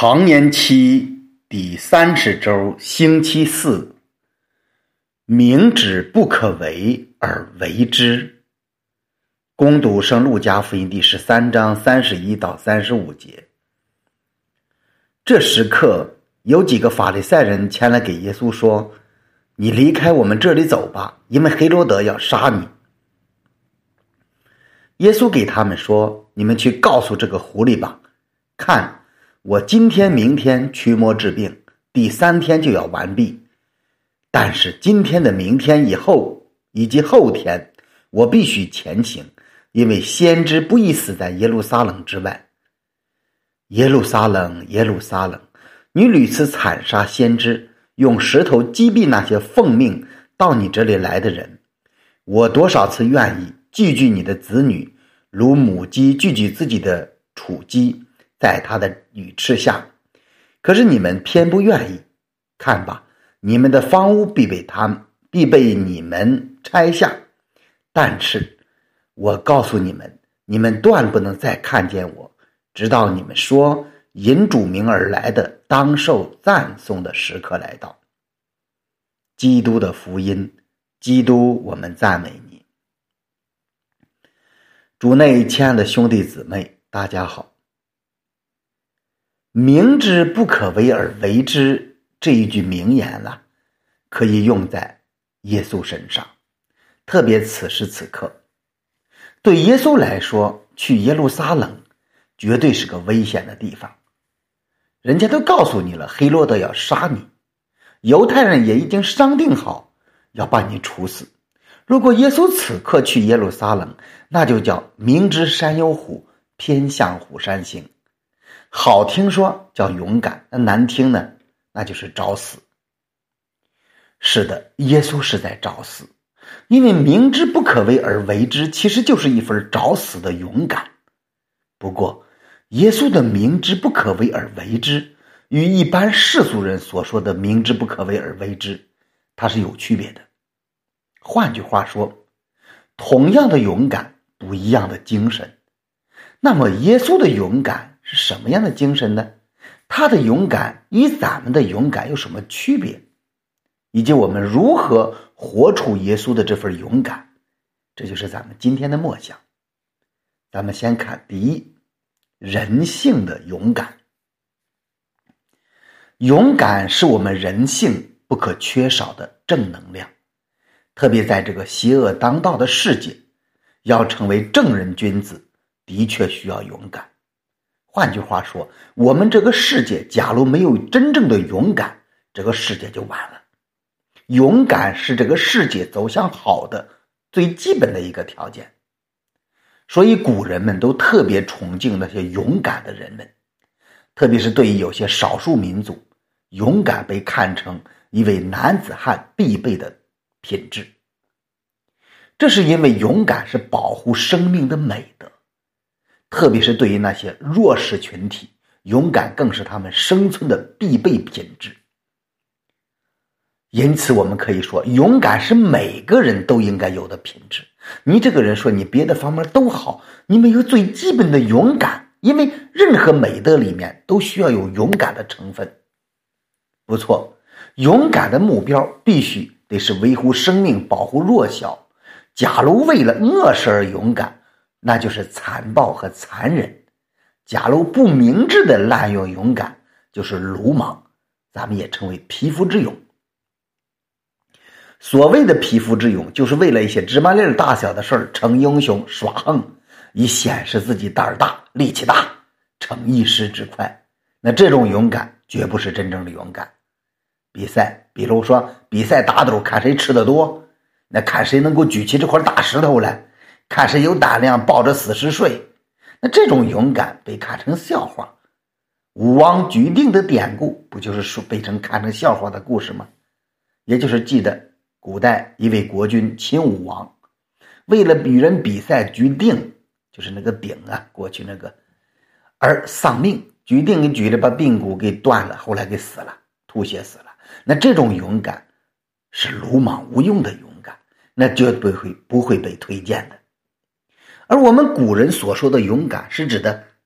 常年期第30周星期四，明知不可为而为之。攻读圣路加福音第13章31到35节。这时刻，有几个法利赛人前来给耶稣说：“你离开我们这里走吧，因为黑罗德要杀你。”耶稣给他们说：“你们去告诉这个狐狸吧，看，我今天明天驱魔治病，第3天就要完毕。但是今天的明天以后以及后天，我必须前行，因为先知不宜死在耶路撒冷之外。耶路撒冷，耶路撒冷，你屡次惨杀先知，用石头击毙那些奉命到你这里来的人。我多少次愿意聚集你的子女，如母鸡聚集自己的雏鸡，在它的羽翅下，可是你们偏不愿意。看吧，你们的房屋必被你们拆下。但是我告诉你们，你们断不能再看见我，直到你们说因主名而来的当受赞颂的时刻来到。基督的福音，基督，我们赞美你。主内亲爱的兄弟姊妹，大家好。明知不可为而为之，这一句名言可以用在耶稣身上，特别此时此刻。对耶稣来说，去耶路撒冷绝对是个危险的地方。人家都告诉你了，黑罗德要杀你，犹太人也已经商定好要把你处死。如果耶稣此刻去耶路撒冷，那就叫明知山有虎，偏向虎山行。好听说叫勇敢，那难听呢，那就是找死。是的，耶稣是在找死，因为明知不可为而为之，其实就是一份找死的勇敢。不过耶稣的明知不可为而为之，与一般世俗人所说的明知不可为而为之，它是有区别的。换句话说，同样的勇敢，不一样的精神。那么耶稣的勇敢是什么样的精神呢？他的勇敢与咱们的勇敢有什么区别？以及我们如何活出耶稣的这份勇敢，这就是咱们今天的默想。咱们先看第一，人性的勇敢。勇敢是我们人性不可缺少的正能量，特别在这个邪恶当道的世界，要成为正人君子，的确需要勇敢。换句话说，我们这个世界假如没有真正的勇敢，这个世界就完了。勇敢是这个世界走向好的最基本的一个条件。所以古人们都特别崇敬那些勇敢的人们，特别是对于有些少数民族，勇敢被看成一位男子汉必备的品质。这是因为勇敢是保护生命的美德，特别是对于那些弱势群体，勇敢更是他们生存的必备品质。因此我们可以说，勇敢是每个人都应该有的品质。你这个人说你别的方面都好，你没有最基本的勇敢，因为任何美德里面都需要有勇敢的成分。不错，勇敢的目标必须得是维护生命，保护弱小。假如为了恶事而勇敢，那就是残暴和残忍。假如不明智的滥用勇敢，就是鲁莽，咱们也称为匹夫之勇。所谓的匹夫之勇，就是为了一些芝麻粒大小的事儿逞英雄耍横，以显示自己胆儿大力气大，逞一时之快。那这种勇敢绝不是真正的勇敢。比如说比赛打斗，看谁吃得多，那看谁能够举起这块大石头来，看谁有胆量抱着死尸睡，那这种勇敢被看成笑话。武王举鼎的典故不就是被看成笑话的故事吗？也就是记得古代一位国君秦武王，为了与人比赛举鼎，就是那个鼎过去那个，而丧命，举鼎给举了，把髌骨给断了，后来给死了，吐血死了。那这种勇敢是鲁莽无用的勇敢，那绝对不会被推荐的。而我们古人所说的勇敢，是指的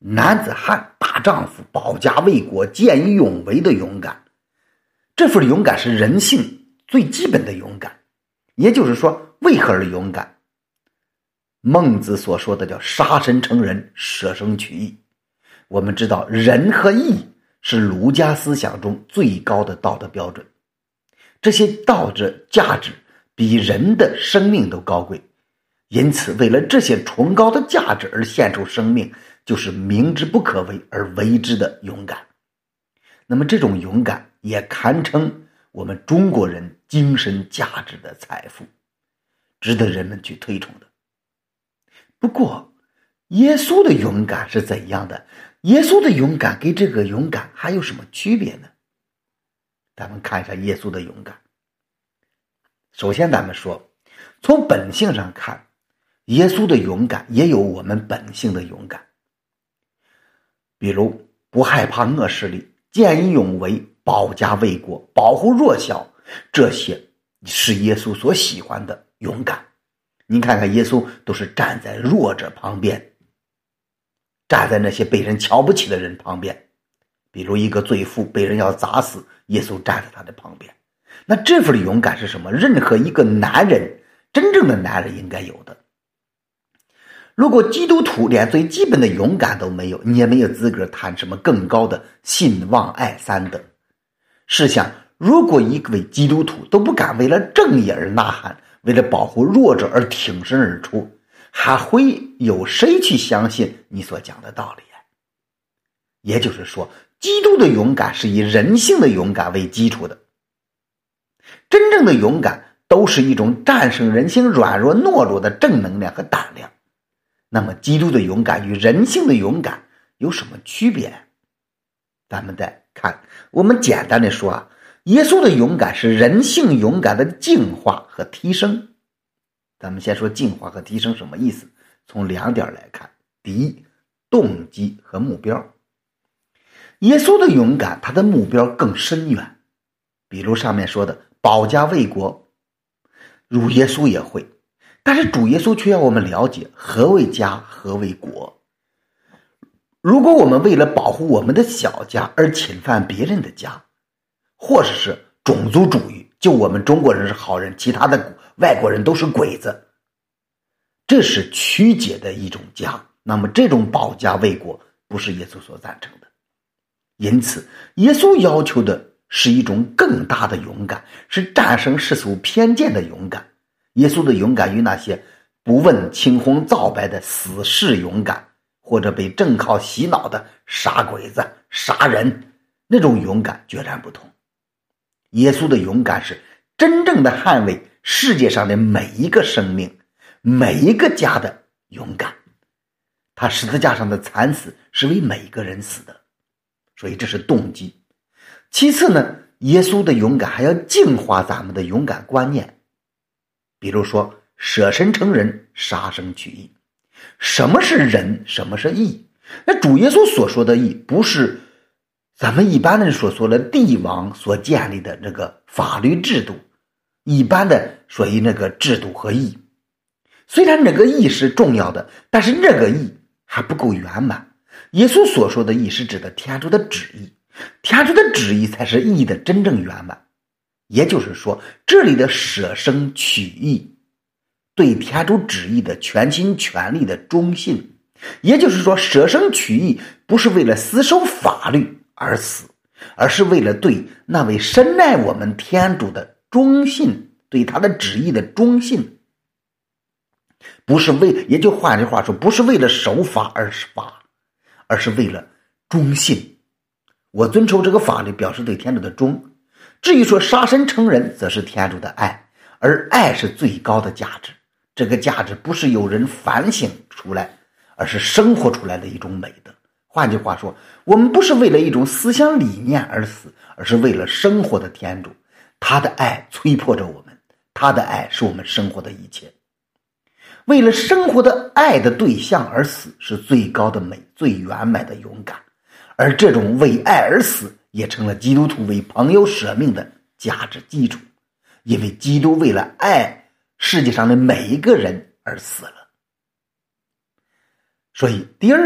男子汉、大丈夫、保家卫国、见义勇为的勇敢。这份勇敢是人性最基本的勇敢，也就是说，为何而勇敢？孟子所说的叫杀身成仁，舍生取义。我们知道仁和义是儒家思想中最高的道德标准，这些道德价值比人的生命都高贵，因此为了这些崇高的价值而献出生命，就是明知不可为而为之的勇敢。那么这种勇敢也堪称我们中国人精神价值的财富，值得人们去推崇的。不过耶稣的勇敢是怎样的？耶稣的勇敢跟这个勇敢还有什么区别呢？咱们看一下耶稣的勇敢。首先咱们说，从本性上看，耶稣的勇敢也有我们本性的勇敢。比如不害怕恶势力，见义勇为，保家卫国，保护弱小，这些是耶稣所喜欢的勇敢。您看看耶稣都是站在弱者旁边，站在那些被人瞧不起的人旁边。比如一个罪妇被人要砸死，耶稣站在他的旁边。那这份勇敢是什么？任何一个男人，真正的男人应该有的。如果基督徒连最基本的勇敢都没有，你也没有资格谈什么更高的信望爱三德。试想，如果一位基督徒都不敢为了正义而呐喊，为了保护弱者而挺身而出，还会有谁去相信你所讲的道理？也就是说，基督的勇敢是以人性的勇敢为基础的。真正的勇敢都是一种战胜人性软弱懦弱的正能量和胆量。那么基督的勇敢与人性的勇敢有什么区别？咱们再看，我们简单的说耶稣的勇敢是人性勇敢的净化和提升。咱们先说净化和提升什么意思？从两点来看。第一，动机和目标。耶稣的勇敢，他的目标更深远。比如上面说的保家卫国，主耶稣也会，但是主耶稣却要我们了解何为家，何为国。如果我们为了保护我们的小家而侵犯别人的家，或者是种族主义，就我们中国人是好人，其他的外国人都是鬼子，这是曲解的一种家。那么这种保家卫国不是耶稣所赞成的。因此耶稣要求的是一种更大的勇敢，是战胜世俗偏见的勇敢。耶稣的勇敢与那些不问青红皂白的死士勇敢，或者被正靠洗脑的杀鬼子、杀人，那种勇敢决然不同。耶稣的勇敢是真正的捍卫世界上的每一个生命，每一个家的勇敢。他十字架上的惨死是为每个人死的，所以这是动机。其次呢，耶稣的勇敢还要净化咱们的勇敢观念。比如说舍身成仁，杀生取义。什么是仁？什么是义？那主耶稣所说的义，不是咱们一般人所说的帝王所建立的那个法律制度，一般的所谓那个制度和义。虽然那个义是重要的，但是那个义还不够圆满。耶稣所说的义是指的天主的旨意，天主的旨意才是义的真正圆满。也就是说，这里的舍生取义，对天主旨意的全心全力的忠信。也就是说，舍生取义不是为了死守法律而死，而是为了对那位深爱我们天主的忠信，对他的旨意的忠信。不是也就换句话说，不是为了守法而法，而是为了忠信。我遵守这个法律，表示对天主的忠。至于说杀身成仁，则是天主的爱，而爱是最高的价值。这个价值不是有人反省出来，而是生活出来的一种美德。换句话说，我们不是为了一种思想理念而死，而是为了生活的天主。他的爱催迫着我们，他的爱是我们生活的一切。为了生活的爱的对象而死，是最高的美，最圆满的勇敢。而这种为爱而死，也成了基督徒为朋友舍命的价值基础。因为基督为了爱世界上的每一个人而死了。所以第二呢，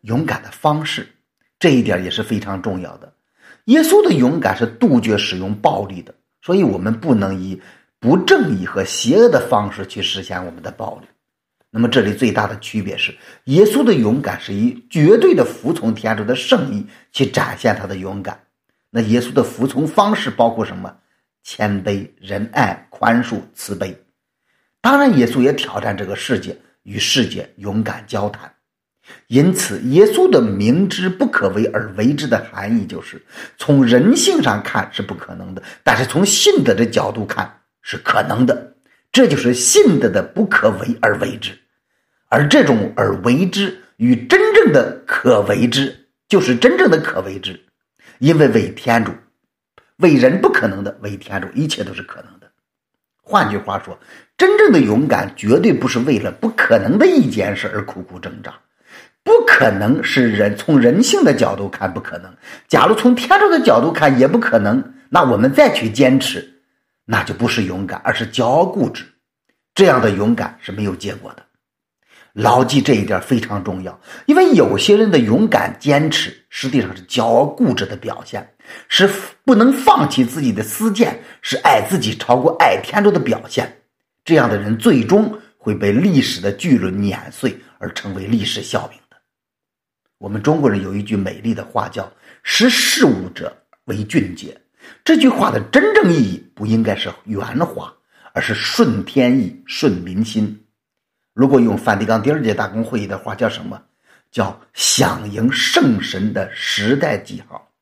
勇敢的方式，这一点也是非常重要的。耶稣的勇敢是杜绝使用暴力的，所以我们不能以不正义和邪恶的方式去实现我们的暴力。那么这里最大的区别是，耶稣的勇敢是以绝对的服从天主的圣意去展现他的勇敢。那耶稣的服从方式包括什么？谦卑、仁爱、宽恕、慈悲。当然耶稣也挑战这个世界，与世界勇敢交谈。因此耶稣的明知不可为而为之的含义就是从人性上看是不可能的，但是从信德的角度看是可能的，这就是信德的不可为而为之。而这种而为之与真正的可为之就是真正的可为之，因为为天主，为人不可能的，为天主一切都是可能的。换句话说，真正的勇敢绝对不是为了不可能的一件事而苦苦挣扎。不可能是从人性的角度看不可能，假如从天主的角度看也不可能，那我们再去坚持，那就不是勇敢，而是骄傲固执。这样的勇敢是没有结果的。牢记这一点非常重要，因为有些人的勇敢坚持实际上是骄傲固执的表现，是不能放弃自己的私见，是爱自己超过爱天主的表现。这样的人最终会被历史的巨轮碾碎，而成为历史笑柄的。我们中国人有一句美丽的话叫识时务者为俊杰，这句话的真正意义不应该是圆滑，而是顺天意顺民心。如果用梵蒂冈第二届大公会议的话叫什么？叫响应圣神的时代记号。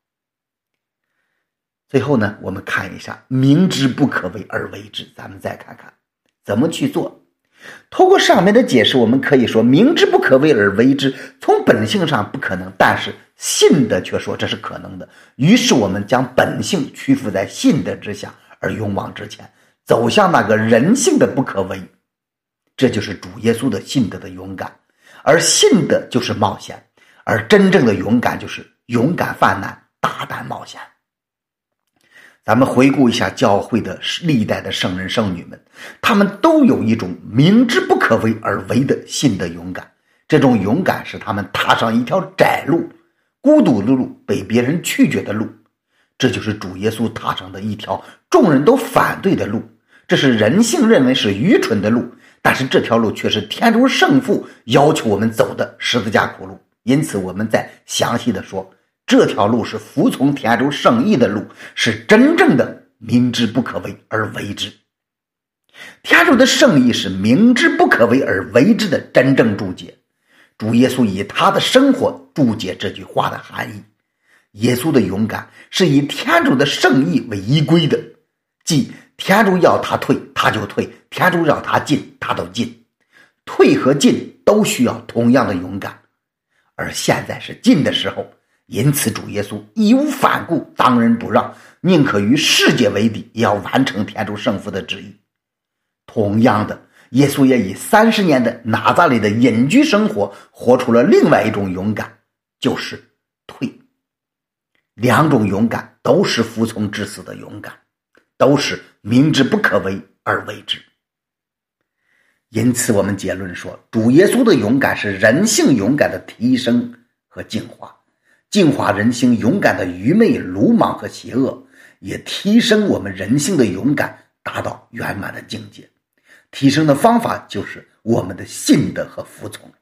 最后呢，我们看一下明知不可为而为之，咱们再看看怎么去做。透过上面的解释，我们可以说明知不可为而为之，从本性上不可能，但是信德却说这是可能的。于是我们将本性屈服在信德之下，而勇往直前，走向那个人性的不可为。这就是主耶稣的信德的勇敢，而信德就是冒险，而真正的勇敢就是勇敢犯难，大胆冒险。咱们回顾一下教会的历代的圣人圣女们，他们都有一种明知不可为而为的信德勇敢。这种勇敢使他们踏上一条窄路，孤独的路，被别人拒绝的路。这就是主耶稣踏上的一条众人都反对的路，这是人性认为是愚蠢的路，但是这条路却是天主圣父要求我们走的十字架苦路。因此我们再详细的说，这条路是服从天主圣意的路，是真正的明知不可为而为之。天主的圣意是明知不可为而为之的真正注解。主耶稣以他的生活注解这句话的含义。耶稣的勇敢是以天主的圣意为依归的，即天主要他退他就退，天主要他进他都进，退和进都需要同样的勇敢。而现在是进的时候，因此主耶稣义无反顾，当仁不让，宁可与世界为敌，也要完成天主圣父的旨意。同样的，耶稣也以30年的拿撒勒的隐居生活，活出了另外一种勇敢，就是退。两种勇敢都是服从至死的勇敢，都是明知不可为而为之。因此我们结论说，主耶稣的勇敢是人性勇敢的提升和净化，净化人性勇敢的愚昧、鲁莽和邪恶，也提升我们人性的勇敢，达到圆满的境界。提升的方法就是我们的信德和服从。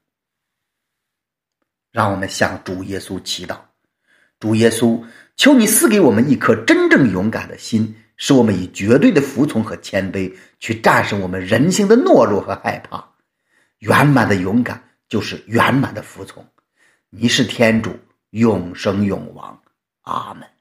让我们向主耶稣祈祷，主耶稣，求你赐给我们一颗真正勇敢的心，使我们以绝对的服从和谦卑去战胜我们人性的懦弱和害怕。圆满的勇敢就是圆满的服从。你是天主，永生永王。阿们。